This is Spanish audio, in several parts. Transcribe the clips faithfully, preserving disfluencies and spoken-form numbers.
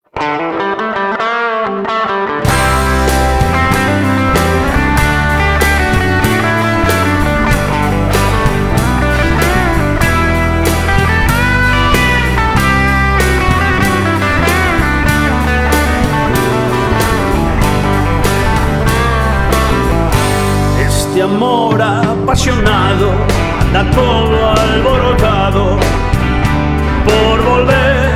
Este amor apasionado anda todo alborotado por volver.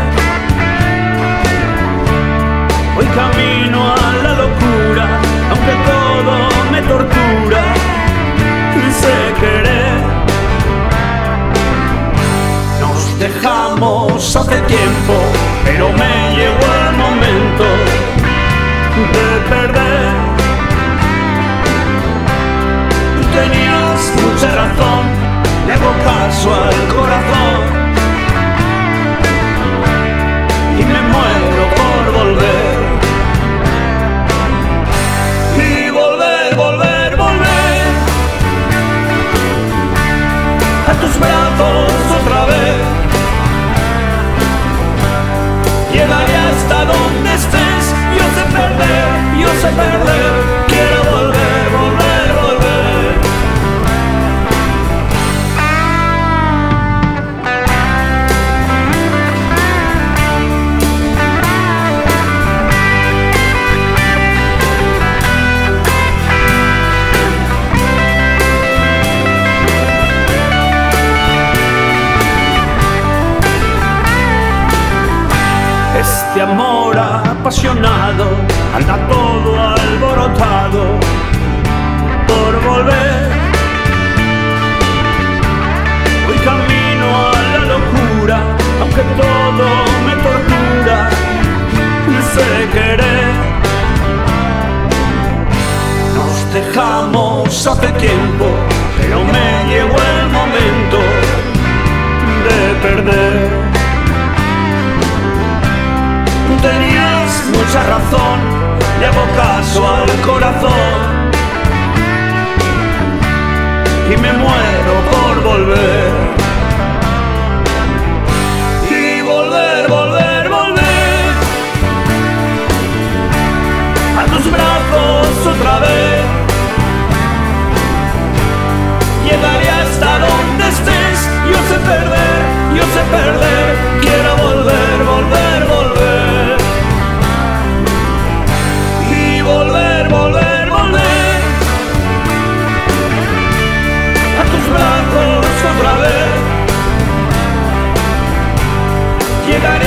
Hoy camino a la locura, aunque todo me tortura, sé querer. Nos dejamos hace tiempo, pero me llegó el momento de perder. Tenías mucha razón, le hago caso al corazón y me muero por volver. Y volver, volver, volver a tus brazos otra vez. Llegaré hasta donde estés, yo sé perder, yo sé perder. Quiero volver, volver, volver. Este amor apasionado anda todo alborotado por volver. Hoy camino a la locura, aunque todo me tortura, sé querer. Nos dejamos hace tiempo, pero me llegó el momento de perder. Tenías mucha razón, le hago caso al corazón y me muero por volver. Y volver, volver, volver a tus brazos otra vez. Llegaré hasta donde estés, yo sé perder, yo sé perder. Quiero volver, volver, volver. Volver, volver, volver a tus brazos otra vez. Llegaré